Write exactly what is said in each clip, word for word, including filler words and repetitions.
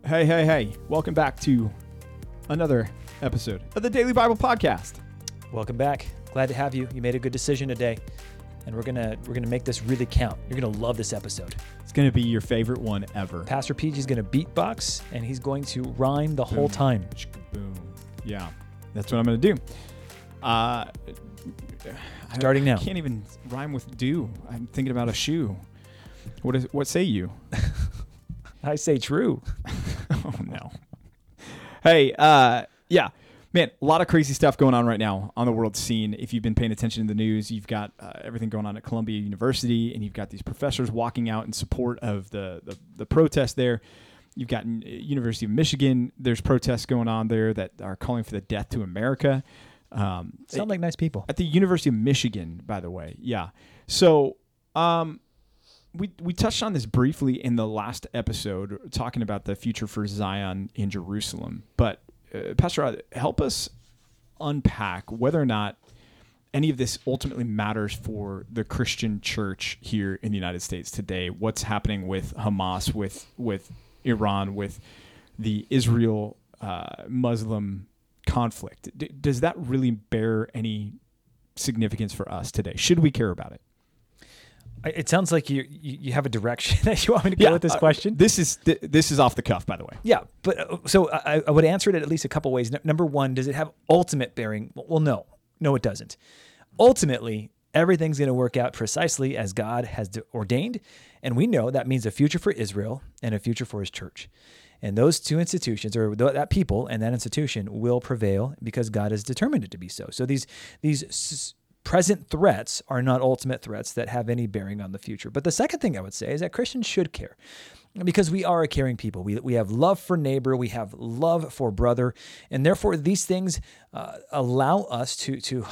Hey, hey, hey. Welcome back to another episode of the Daily Bible Podcast. Welcome back. Glad to have you. You made a good decision today, and we're gonna we're gonna make this really count. You're gonna love this episode. It's going to be your favorite one ever. Pastor P G's gonna beatbox, and he's going to rhyme the whole time. Boom. Yeah, that's what I'm going to do. Uh, Starting I, now. I can't even rhyme with do. I'm thinking about a shoe. What is? What say you? I say true. Oh, no. Hey, uh, yeah. Man, a lot of crazy stuff going on right now on the world scene. If you've been paying attention to the news, you've got uh, everything going on at Columbia University, and you've got these professors walking out in support of the, the, the protest there. You've got uh, University of Michigan. There's protests going on there that are calling for the death to America. Um, Sound like nice people. At the University of Michigan, by the way. Yeah. So um, we we touched on this briefly in the last episode, talking about the future for Zion in Jerusalem. But uh, Pastor Rod, help us unpack whether or not any of this ultimately matters for the Christian church here in the United States today. What's happening with Hamas, with with Iran, with the Israel uh, Muslim conflict? D- does that really bear any significance for us today? Should we care about it? It sounds like you you you have a direction that you want me to go Yeah, with this uh, question. This is th- this is off the cuff, by the way. Yeah, but uh, so I, I would answer it at least a couple ways. N- number one, does it have ultimate bearing? Well, no, no, it doesn't. Ultimately, everything's going to work out precisely as God has de- ordained, and we know that means a future for Israel and a future for His church. And those two institutions, or th- that people and that institution, will prevail because God has determined it to be so. So these these s- present threats are not ultimate threats that have any bearing on the future. But the second thing I would say is that Christians should care, because we are a caring people. We we have love for neighbor, we have love for brother, and therefore these things uh, allow us to to.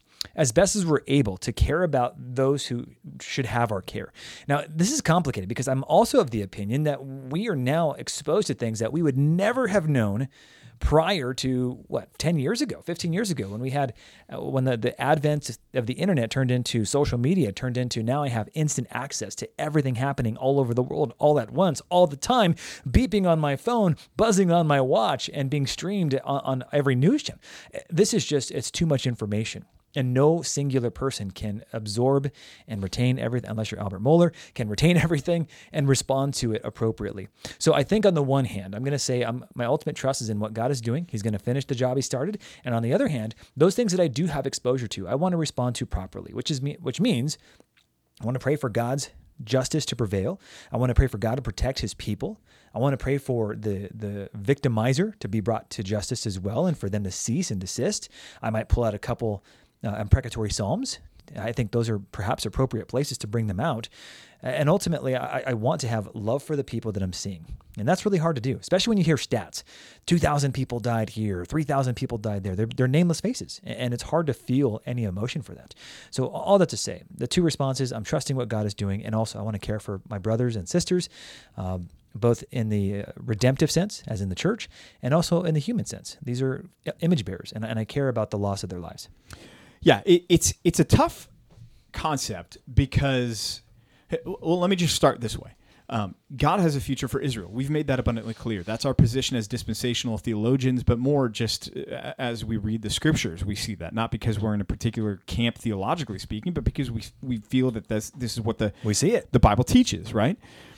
as best as we're able, to care about those who should have our care. Now, this is complicated because I'm also of the opinion that we are now exposed to things that we would never have known prior to, what, ten years ago, fifteen years ago, when we had, uh, when the, the advent of the internet turned into social media, turned into now I have instant access to everything happening all over the world, all at once, all the time, beeping on my phone, buzzing on my watch, and being streamed on, on every news channel. This is just, it's too much information. And no singular person can absorb and retain everything, unless you're Albert Mohler, can retain everything and respond to it appropriately. So I think on the one hand, I'm going to say I'm, my ultimate trust is in what God is doing. He's going to finish the job He started. And on the other hand, those things that I do have exposure to, I want to respond to properly, which is me, which means I want to pray for God's justice to prevail. I want to pray for God to protect His people. I want to pray for the the victimizer to be brought to justice as well, and for them to cease and desist. I might pull out a couple Uh, imprecatory psalms. I think those are perhaps appropriate places to bring them out. And ultimately, I, I want to have love for the people that I'm seeing. And that's really hard to do, especially when you hear stats. two thousand people died here, three thousand people died there. They're, they're nameless faces, and it's hard to feel any emotion for that. So all that to say, the two responses, I'm trusting what God is doing, and also I want to care for my brothers and sisters, um, both in the redemptive sense, as in the church, and also in the human sense. These are image bearers, and, and I care about the loss of their lives. Yeah, it, it's it's a tough concept because, well, let me just start this way. Um, God has a future for Israel. We've made that abundantly clear. That's our position as dispensational theologians, but more just as we read the scriptures, we see that. Not because we're in a particular camp theologically speaking, but because we we feel that this, this is what the we see it. the Bible teaches, right?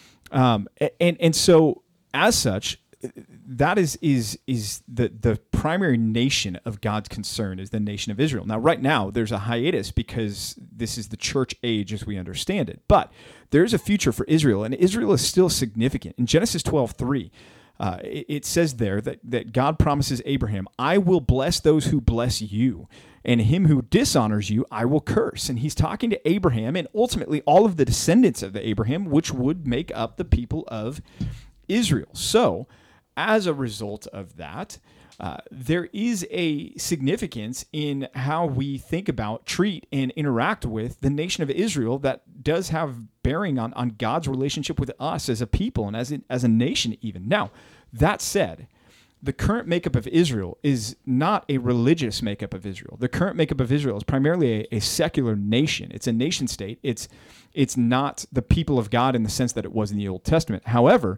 Um, and and so as such, that is is is the the primary nation of God's concern is the nation of Israel. Now, right now, there's a hiatus because this is the church age as we understand it. But there's a future for Israel, and Israel is still significant. In Genesis twelve three, uh, it, it says there that, that God promises Abraham, I will bless those who bless you, and him who dishonors you, I will curse. And he's talking to Abraham and ultimately all of the descendants of Abraham, which would make up the people of Israel. So, as a result of that, uh, there is a significance in how we think about, treat, and interact with the nation of Israel that does have bearing on, on God's relationship with us as a people and as a, as a nation even. Now, that said, the current makeup of Israel is not a religious makeup of Israel. The current makeup of Israel is primarily a, a secular nation. It's a nation state. It's it's not the people of God in the sense that it was in the Old Testament. However,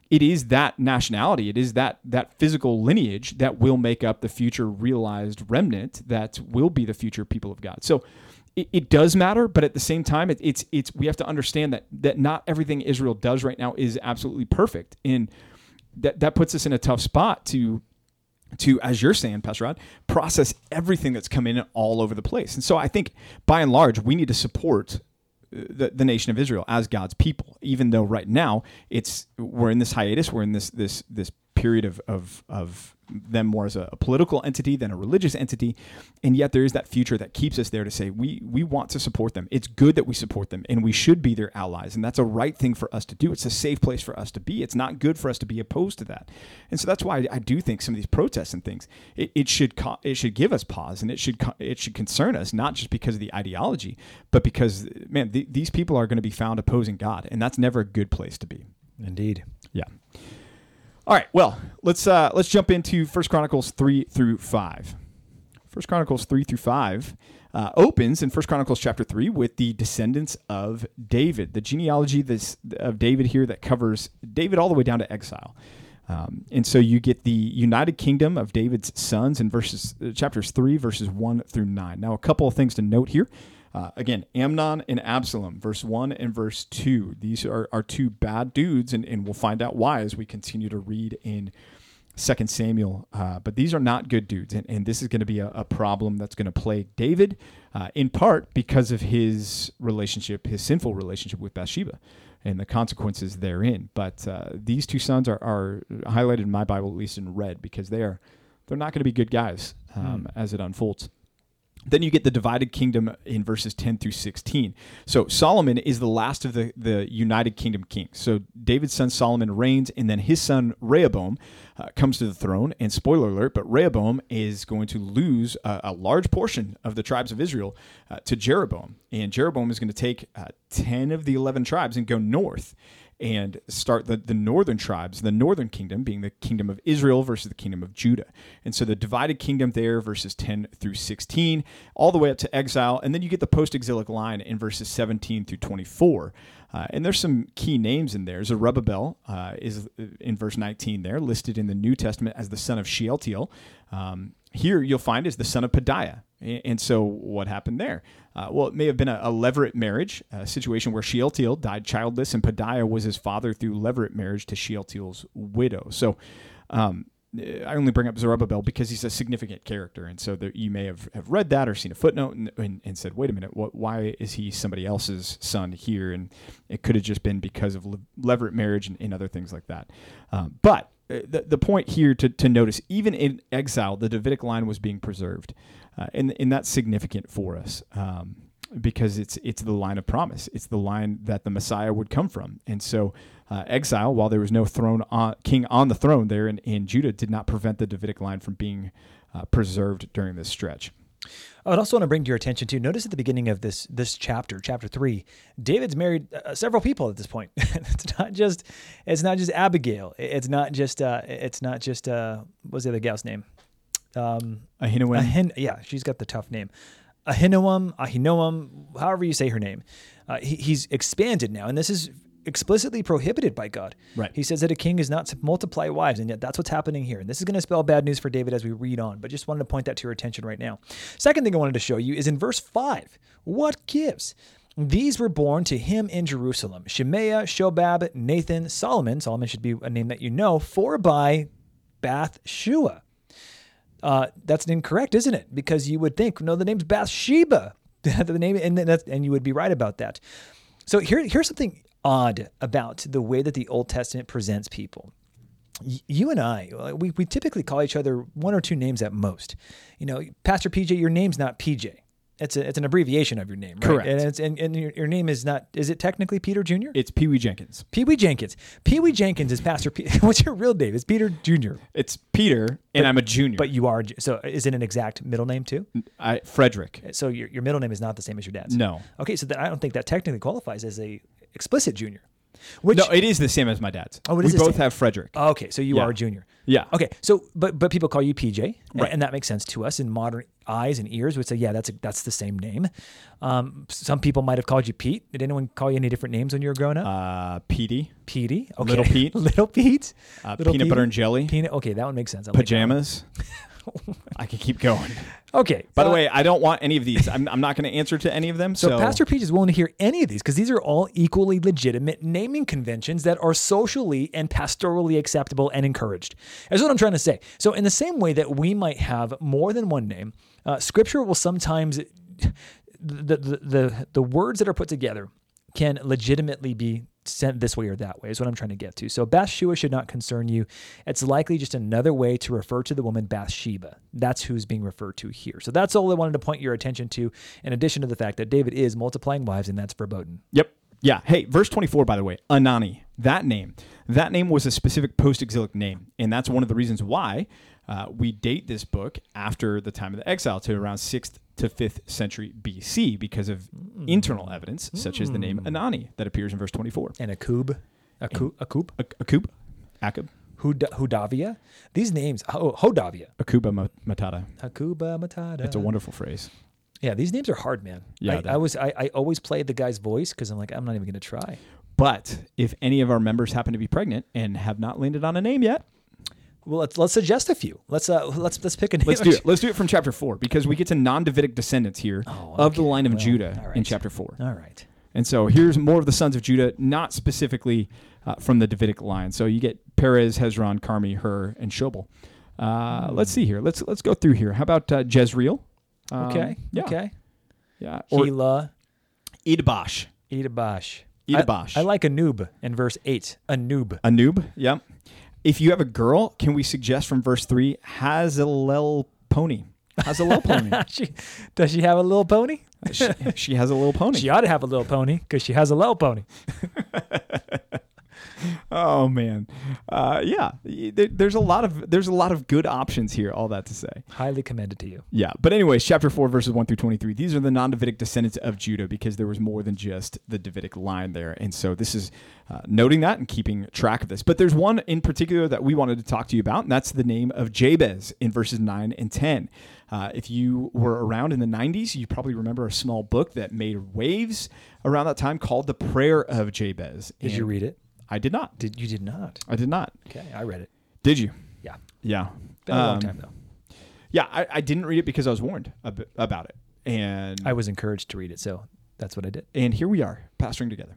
it is that nationality, it is that that physical lineage that will make up the future realized remnant that will be the future people of God. So it, it does matter, but at the same time, it, it's it's we have to understand that that not everything Israel does right now is absolutely perfect, and that that puts us in a tough spot to to, as you're saying, Pastor Rod, process everything that's come in all over the place. And so I think by and large, we need to support the, the nation of Israel as God's people, even though right now it's we're in this hiatus, we're in this this this period of of of them more as a, a political entity than a religious entity, and yet there is that future that keeps us there to say we we want to support them. It's good that we support them, and we should be their allies, and that's a right thing for us to do. It's a safe place for us to be. It's not good for us to be opposed to that, and so that's why I, I do think some of these protests and things it, it should co- it should give us pause, and it should co- it should concern us, not just because of the ideology, but because man, th- these people are going to be found opposing God, and that's never a good place to be. Indeed. Yeah. All right, well, let's uh, let's jump into First Chronicles three through five. First Chronicles three through five uh, opens in First Chronicles chapter three with the descendants of David, the genealogy this, of David here that covers David all the way down to exile. Um, and so you get the United Kingdom of David's sons in verses uh, chapters three, verses one through nine. Now, a couple of things to note here. Uh, again, Amnon and Absalom, verse one and verse two. These are, are two bad dudes, and, and we'll find out why as we continue to read in Second Samuel. Uh, but these are not good dudes, and, and this is going to be a, a problem that's going to plague David, uh, in part because of his relationship, his sinful relationship with Bathsheba and the consequences therein. But uh, these two sons are, are highlighted in my Bible, at least in red, because they are they're not going to be good guys um, mm. as it unfolds. Then you get the divided kingdom in verses ten through sixteen. So Solomon is the last of the, the United Kingdom kings. So David's son Solomon reigns, and then his son Rehoboam uh, comes to the throne. And spoiler alert, but Rehoboam is going to lose a, a large portion of the tribes of Israel uh, to Jeroboam. And Jeroboam is going to take uh, ten of the eleven tribes and go north and start the, the northern tribes, the northern kingdom being the kingdom of Israel versus the kingdom of Judah. And so the divided kingdom there, verses ten through sixteen, all the way up to exile. And then you get the post-exilic line in verses seventeen through twenty-four. Uh, and there's some key names in there. Zerubbabel uh, is in verse nineteen there, listed in the New Testament as the son of Shealtiel. Um, here you'll find is the son of Pedaiah. And so what happened there? Uh, well, it may have been a, a levirate marriage, a situation where Shealtiel died childless, and Pedaiah was his father through levirate marriage to Shealtiel's widow. So um, I only bring up Zerubbabel because he's a significant character. And so there, you may have, have read that or seen a footnote and, and, and said, wait a minute, what, why is he somebody else's son here? And it could have just been because of le- levirate marriage and, and other things like that. Um, but the, the point here to, to notice, even in exile, the Davidic line was being preserved. Uh, and, and that's significant for us um, because it's it's the line of promise. It's the line that the Messiah would come from. And so uh, exile, while there was no throne on, king on the throne there in, in Judah, did not prevent the Davidic line from being uh, preserved during this stretch. I would also want to bring to your attention, too, notice at the beginning of this this chapter, chapter three, David's married uh, several people at this point. it's not just it's not just Abigail. It's not just, uh, it's not just uh, what was the other gal's name? Um, Ahinoam. Ahin- yeah, she's got the tough name. Ahinoam, Ahinoam, however you say her name. Uh, he, he's expanded now, and this is explicitly prohibited by God. Right. He says that a king is not to multiply wives, and yet that's what's happening here. And this is going to spell bad news for David as we read on, but just wanted to point that to your attention right now. Second thing I wanted to show you is in verse five. What gives? These were born to him in Jerusalem: Shemaiah, Shobab, Nathan, Solomon. Solomon should be a name that you know, for by Bathshua. Uh, that's incorrect, isn't it? Because you would think, no, the name's Bathsheba. the name, and that's, and you would be right about that. So here, here's something odd about the way that the Old Testament presents people. Y- you and I, we we typically call each other one or two names at most. You know, Pastor P J, your name's not P J. It's a, it's an abbreviation of your name, right? Correct. And it's and, and your, your name is not, is it technically Peter Junior? It's Pee Wee Jenkins. Pee Wee Jenkins. Pee Wee Jenkins is Pastor P. What's your real name? It's Peter Junior It's Peter, and but, I'm a junior. But you are, so is it an exact middle name too? I, Frederick. So your, your middle name is not the same as your dad's? No. Okay, so then I don't think that technically qualifies as a explicit junior. Which, No, it is the same as my dad's. Oh, it we is the both same. have Frederick. okay, so you Yeah. are a junior. Yeah. Okay, so but but people call you P J, and- Right. and that makes sense to us. In modern eyes and ears would say, yeah, that's a, that's the same name. Um, some people might have called you Pete. Did anyone call you any different names when you were growing up? Uh, Petey, Petey, okay. Little Pete. Little Pete, uh, Little peanut Petey? butter and jelly, Peanut. Okay, that one makes sense. I like that one. pajamas. I can keep going. Okay. By the uh, way, I don't want any of these. I'm, I'm not going to answer to any of them. So, So Pastor Peach is willing to hear any of these because these are all equally legitimate naming conventions that are socially and pastorally acceptable and encouraged. That's what I'm trying to say. So in the same way that we might have more than one name, uh, Scripture will sometimes the, the the the words that are put together can legitimately be sent this way or that way is what I'm trying to get to. So Bathsheba should not concern you. It's likely just another way to refer to the woman Bathsheba. That's who's being referred to here. So that's all I wanted to point your attention to, in addition to the fact that David is multiplying wives, and that's verboten. Yep. Yeah. Hey, verse twenty-four, by the way, Anani, that name, that name was a specific post-exilic name. And that's one of the reasons why uh, we date this book after the time of the exile to around sixth to fifth century B C because of mm. internal evidence, such as the name Anani that appears in verse twenty-four. And Akub, Akub, Akub, Akub, Akub, Hud- Hudavia. These names, oh, Hodavia, Akuba Matata. Akuba Matata. It's a wonderful phrase. Yeah, these names are hard, man. Yeah, I, I was I, I always played the guy's voice because I'm like, I'm not even going to try. But if any of our members happen to be pregnant and have not landed on a name yet, well, let's let's suggest a few. Let's uh let's let's pick a name. Let's do it. Let's do it from chapter four because we get to non-Davidic descendants here Oh, of the okay. line of Well, Judah all right. in chapter four. All right. And so here's more of the sons of Judah, not specifically uh, from the Davidic line. So you get Perez, Hezron, Carmi, Hur, and Shobal. Uh, Hmm. Let's see here. Let's let's go through here. How about uh, Jezreel? Um, Okay. Yeah. Okay. Yeah. Or Hela, Idbash. Idabash. Idabash. I, I like Anub in verse eight. Anub. Anub. Yeah. If you have a girl, can we suggest from verse three, Hazalel Pony? Hazalel Pony. she, does she have a little pony? she, she has a little pony. She ought to have a little pony because she has a little pony. Oh man, uh, yeah. There, there's a lot of there's a lot of good options here. All that to say, Highly commended to you. yeah. But anyways, chapter four, verses one through twenty-three. These are the non-Davidic descendants of Judah because there was more than just the Davidic line there, and so this is uh, noting that and keeping track of this. But there's one in particular that we wanted to talk to you about, and that's the name of Jabez in verses nine and ten. Uh, if you were around in the nineties, you probably remember a small book that made waves around that time called The Prayer of Jabez. Did And you read it? I did not. Did you did not? I did not. Okay, I read it. Did you? Yeah. Yeah. Been a long Um, time though. Yeah, I, I didn't read it because I was warned ab- about it. And I was encouraged to read it, so that's what I did. and here we are, pastoring together.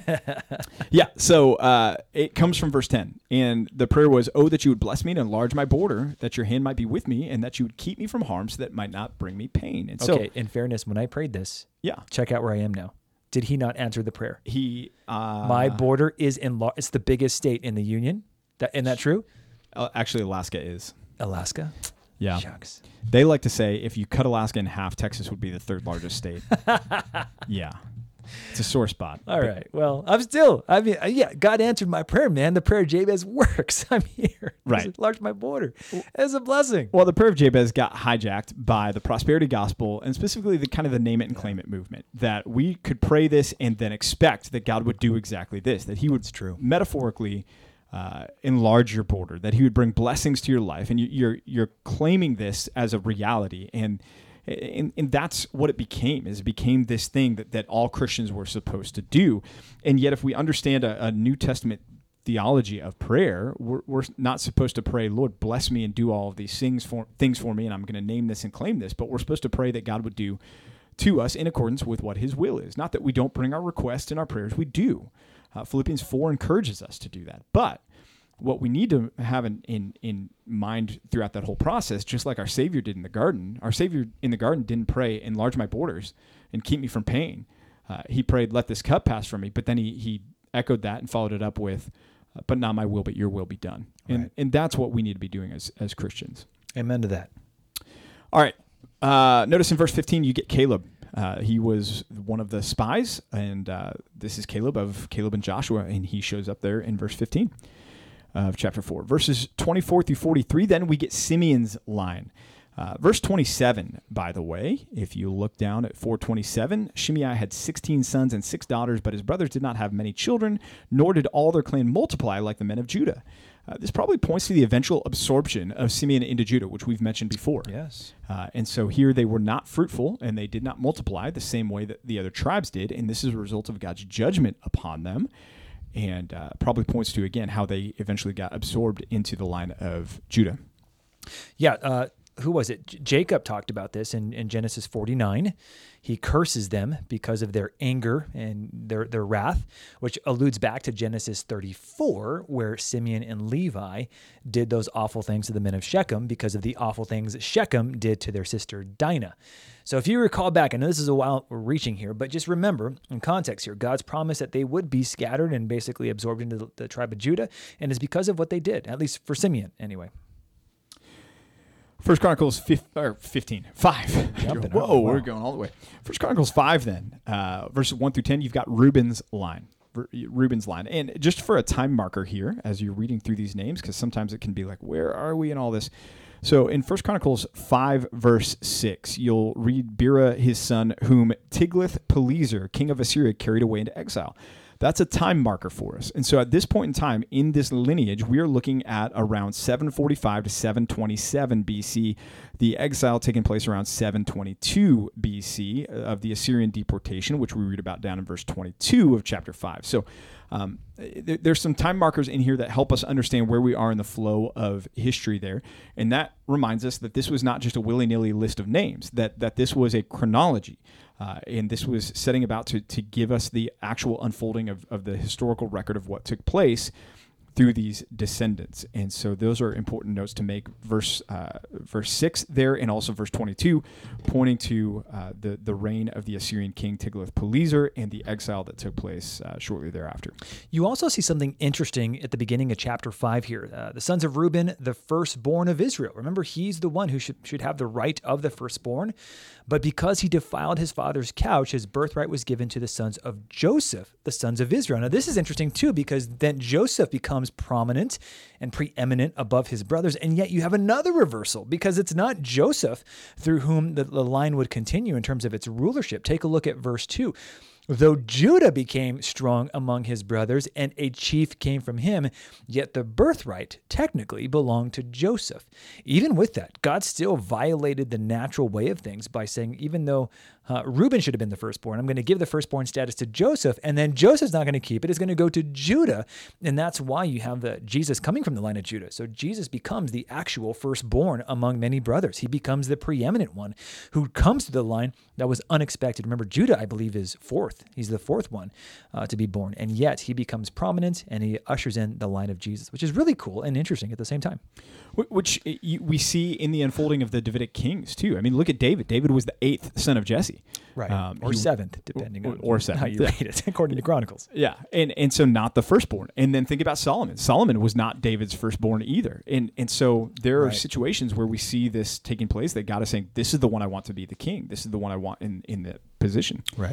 Yeah, so uh, it comes from verse ten. And the prayer was, oh, that you would bless me and enlarge my border, that your hand might be with me, and that you would keep me from harm so that it might not bring me pain. And so, Okay, in fairness, when I prayed this, yeah, check out where I am now. Did he not answer the prayer? he... Uh, My border is enlarged. It's the biggest state in the union. That Isn't that true? uh, actually, Alaska is. Alaska? Yeah. Shucks. They like to say if you cut Alaska in half, Texas would be the third largest state. Yeah. It's a sore spot. All But- right. Well, I'm still, I mean, uh, yeah, God answered my prayer, man. The prayer of Jabez works. I'm here. Right. He's enlarged my border. It's a blessing. Well, the prayer of Jabez got hijacked by the prosperity gospel and specifically the kind of the name it and claim it movement, that we could pray this and then expect that God would do exactly this, that he would true. metaphorically uh, enlarge your border, that he would bring blessings to your life. And you, you're, you're claiming this as a reality. And, and, and that's what it became, is it became this thing that, that all Christians were supposed to do. And yet if we understand a, a New Testament theology of prayer, we're, we're not supposed to pray, Lord, bless me and do all of these things for things for me, and I'm going to name this and claim this, but we're supposed to pray that God would do to us in accordance with what his will is. Not that we don't bring our requests and our prayers, we do. Uh, Philippians four encourages us to do that. But what we need to have in, in, in mind throughout that whole process, just like our Savior did in the garden, our Savior in the garden didn't pray, enlarge my borders and keep me from pain. Uh, he prayed, let this cup pass from me, but then he, he echoed that and followed it up with, uh, but not my will, but your will be done. And Right. and that's what we need to be doing as, as Christians. Amen to that. All right. Uh, notice in verse fifteen, you get Caleb. Uh, he was one of the spies, and uh, this is Caleb of Caleb and Joshua, and he shows up there in verse fifteen of chapter four. Verses twenty-four through forty-three, then we get Simeon's line. Uh, verse twenty-seven, by the way, if you look down at four twenty-seven, Shimei had sixteen sons and six daughters, but his brothers did not have many children, nor did all their clan multiply like the men of Judah. Uh, this probably points to the eventual absorption of Simeon into Judah, which we've mentioned before. Yes. Uh, and so here they were not fruitful, and they did not multiply the same way that the other tribes did, and this is a result of God's judgment upon them, and uh, probably points to, again, how they eventually got absorbed into the line of Judah. Yeah, uh, who was it? J- Jacob talked about this in, in Genesis forty-nine. He curses them because of their anger and their, their wrath, which alludes back to Genesis thirty-four, where Simeon and Levi did those awful things to the men of Shechem because of the awful things that Shechem did to their sister Dinah. So if you recall back, I know this is a while we're reaching here, but just remember in context here, God's promise that they would be scattered and basically absorbed into the, the tribe of Judah, and it's because of what they did, at least for Simeon anyway. First Chronicles fifteen, or fifteen, five. Jumping Whoa, up, wow. we're going all the way. First Chronicles five then, uh, verses one through ten, you've got Reuben's line. Reuben's line. And just for a time marker here, as you're reading through these names, because sometimes it can be like, where are we in all this? So in First Chronicles five, verse six, you'll read Bera, his son, whom Tiglath-Pileser, king of Assyria, carried away into exile. That's a time marker for us. And so at this point in time, in this lineage, we are looking at around seven forty-five to seven twenty-seven B C, the exile taking place around seven twenty-two B C of the Assyrian deportation, which we read about down in verse twenty-two of chapter five. So um, there, there's some time markers in here that help us understand where we are in the flow of history there. And that reminds us that this was not just a willy-nilly list of names, that, that this was a chronology. Uh, and this was setting about to, to give us the actual unfolding of, of the historical record of what took place through these descendants. And so those are important notes to make. Verse uh, verse six there, and also verse twenty-two, pointing to uh, the, the reign of the Assyrian king Tiglath-Pileser and the exile that took place uh, shortly thereafter. You also see something interesting at the beginning of chapter five here. Uh, the sons of Reuben, the firstborn of Israel. Remember, he's the one who should, should have the right of the firstborn. But because he defiled his father's couch, his birthright was given to the sons of Joseph, the sons of Israel. Now, this is interesting, too, because then Joseph becomes prominent and preeminent above his brothers. And yet you have another reversal, because it's not Joseph through whom the, the line would continue in terms of its rulership. Take a look at verse two. Though Judah became strong among his brothers and a chief came from him, yet the birthright technically belonged to Joseph. Even with that, God still violated the natural way of things by saying, even though uh, Reuben should have been the firstborn, I'm going to give the firstborn status to Joseph, and then Joseph's not going to keep it. It's going to go to Judah. And that's why you have the Jesus coming from the line of Judah. So Jesus becomes the actual firstborn among many brothers. He becomes the preeminent one who comes to the line that was unexpected. Remember, Judah, I believe, is fourth. He's the fourth one uh, to be born. And yet he becomes prominent and he ushers in the line of Jesus, which is really cool and interesting at the same time. Which we see in the unfolding of the Davidic kings, too. I mean, look at David. David was the eighth son of Jesse. Right. Um, or he, seventh, depending or, on or seventh. how you read it, according to Chronicles. Yeah. And and so not the firstborn. And then think about Solomon. Solomon was not David's firstborn either. And and so there are Right. situations where we see this taking place that God is saying, this is the one I want to be the king. This is the one I want in, in the position. Right.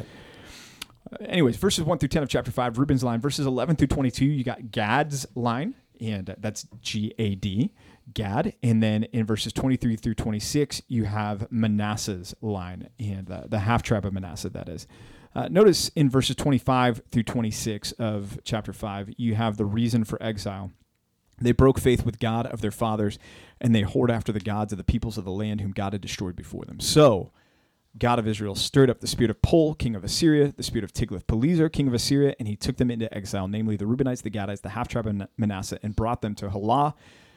Uh, anyways, verses one through ten of chapter five, Reuben's line. Verses eleven through twenty-two, you got Gad's line, and that's G A D, Gad. And then in verses twenty-three through twenty-six, you have Manasseh's line, and uh, the half-tribe of Manasseh, that is. Uh, notice in verses twenty-five through twenty-six of chapter five, you have the reason for exile. They broke faith with God of their fathers, and they whored after the gods of the peoples of the land whom God had destroyed before them. So God of Israel stirred up the spirit of Pul, king of Assyria, the spirit of Tiglath-Pileser, king of Assyria, and he took them into exile, namely the Reubenites, the Gadites, the half-tribe of Manasseh, and brought them to Halah,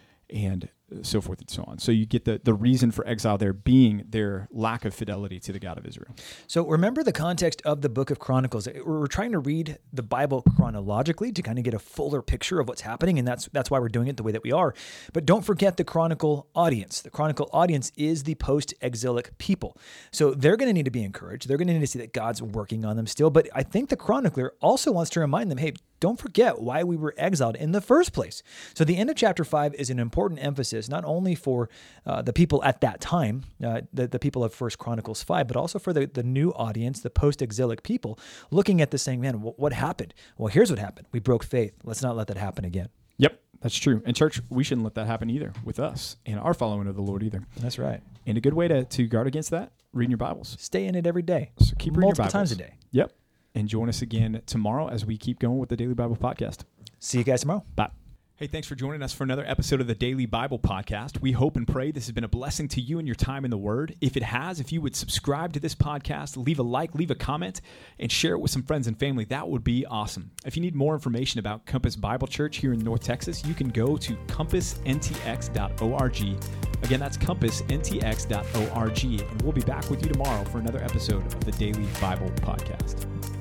and so forth and so on. So you get the, the reason for exile there being their lack of fidelity to the God of Israel. So remember the context of the book of Chronicles. We're trying to read the Bible chronologically to kind of get a fuller picture of what's happening, and that's that's why we're doing it the way that we are. But don't forget the Chronicle audience. The Chronicle audience is the post-exilic people. So they're going to need to be encouraged. They're going to need to see that God's working on them still. But I think the chronicler also wants to remind them, hey, don't forget why we were exiled in the first place. So the end of chapter five is an important emphasis, not only for uh, the people at that time, uh, the, the people of First Chronicles five, but also for the, the new audience, the post-exilic people, looking at this saying, man, what, what happened? Well, here's what happened. We broke faith. Let's not let that happen again. Yep. That's true. And church, we shouldn't let that happen either with us and our following of the Lord either. That's right. And a good way to, to guard against that, reading your Bibles. Stay in it every day. So keep reading multiple your Bibles. times a day. Yep. And join us again tomorrow as we keep going with the Daily Bible Podcast. See you guys tomorrow. Bye. Hey, thanks for joining us for another episode of the Daily Bible Podcast. We hope and pray this has been a blessing to you and your time in the Word. If it has, if you would subscribe to this podcast, leave a like, leave a comment, and share it with some friends and family, that would be awesome. If you need more information about Compass Bible Church here in North Texas, you can go to compass n t x dot org. Again, that's compass n t x dot org, and we'll be back with you tomorrow for another episode of the Daily Bible Podcast.